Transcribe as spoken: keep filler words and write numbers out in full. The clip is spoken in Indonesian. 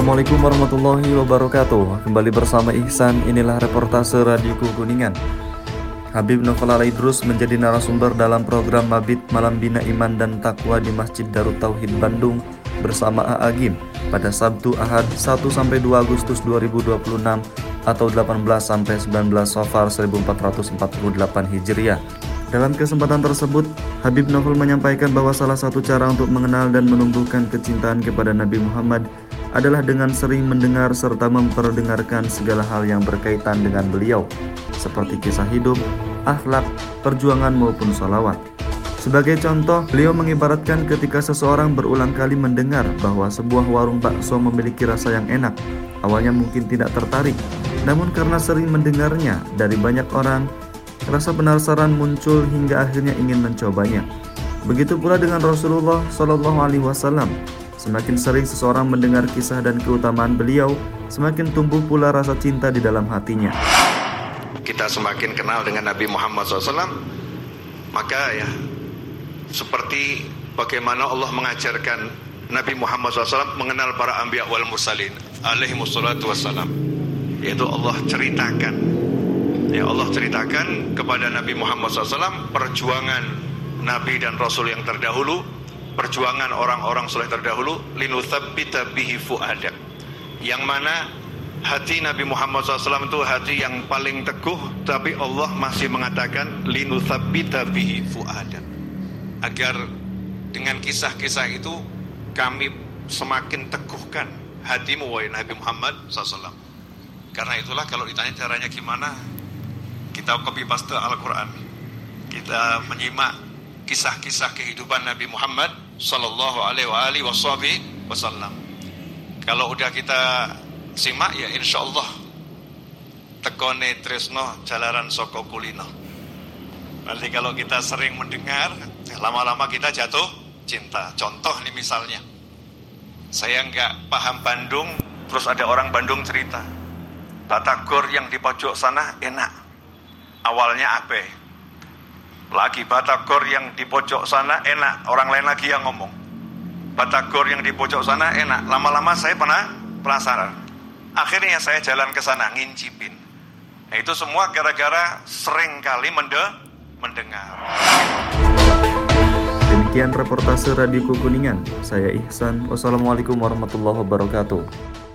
Assalamualaikum warahmatullahi wabarakatuh. Kembali bersama Ihsan, inilah reportase Radioku Kuningan. Habib Novel Al-Idrus menjadi narasumber dalam program Mabit Malam Bina Iman dan Taqwa di Masjid Darut Tauhid Bandung bersama A A Gim pada Sabtu Ahad satu sampai dua Agustus dua ribu dua puluh enam atau delapan belas sampai sembilan belas Safar seribu empat ratus empat puluh delapan Hijriah. Dalam kesempatan tersebut, Habib Novel menyampaikan bahwa salah satu cara untuk mengenal dan menumbuhkan kecintaan kepada Nabi Muhammad adalah dengan sering mendengar serta memperdengarkan segala hal yang berkaitan dengan beliau, seperti kisah hidup, akhlak, perjuangan maupun salawat. Sebagai contoh, beliau mengibaratkan ketika seseorang berulang kali mendengar bahwa sebuah warung bakso memiliki rasa yang enak, awalnya mungkin tidak tertarik, namun karena sering mendengarnya dari banyak orang, rasa penasaran muncul hingga akhirnya ingin mencobanya. Begitu pula dengan Rasulullah Shallallahu Alaihi Wasallam. Semakin sering seseorang mendengar kisah dan keutamaan beliau, semakin tumbuh pula rasa cinta di dalam hatinya. Kita semakin kenal dengan Nabi Muhammad shallallahu alaihi wasallam, maka ya seperti bagaimana Allah mengajarkan Nabi Muhammad shallallahu alaihi wasallam mengenal para anbiya wal mursalin alaihi wassalatu wassalam, yaitu Allah ceritakan ya Allah ceritakan kepada Nabi Muhammad shallallahu alaihi wasallam perjuangan Nabi dan Rasul yang terdahulu, perjuangan orang-orang soleh terdahulu, linutsabbita bihi fu'adak, yang mana hati Nabi Muhammad shallallahu alaihi wasallam itu hati yang paling teguh, tapi Allah masih mengatakan linutsabbita bihi fu'adak, agar dengan kisah-kisah itu kami semakin teguhkan hatimu wahai Nabi Muhammad shallallahu alaihi wasallam. Karena itulah kalau ditanya caranya gimana, kita copy paste Al-Quran, kita menyimak kisah-kisah kehidupan Nabi Muhammad Sallallahu Alaihi Wasallam. Kalau udah kita simak ya insya Allah tekone tresno jalaran soko kulino. Nanti kalau kita sering mendengar, lama-lama kita jatuh cinta. Contoh nih misalnya, saya nggak paham Bandung, terus ada orang Bandung cerita batagor yang di pojok sana enak. Awalnya ape, lagi batagor yang di pojok sana enak, orang lain lagi yang ngomong batagor yang di pojok sana enak. Lama-lama saya pernah penasaran, akhirnya saya jalan ke sana ngincipin. Nah, itu semua gara-gara sering kali mende mendengar. Demikian reportase Radioku Kuningan. Saya Ihsan. Wassalamualaikum warahmatullahi wabarakatuh.